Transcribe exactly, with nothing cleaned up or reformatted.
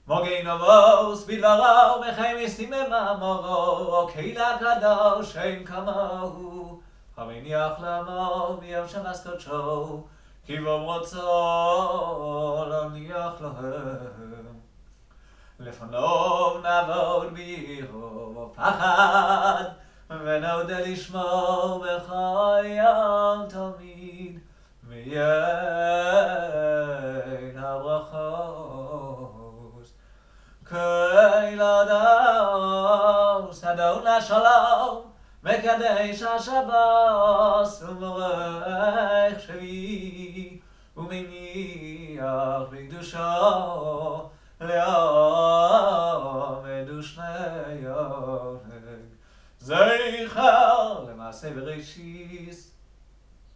מוגן אבוס בדברו מחיימסים במאמרו קהילה קדוש אין כמוהו המניח לעמו מיושב קודשו כי במרוצו לא ניח להם לפניו נעבוד בירוא פחד ונודה לשמו בכל יום תמיד מיין הברכות קהילתוס אדוני שלום מקדש השבוס ומורך שבי ומניח בקדושו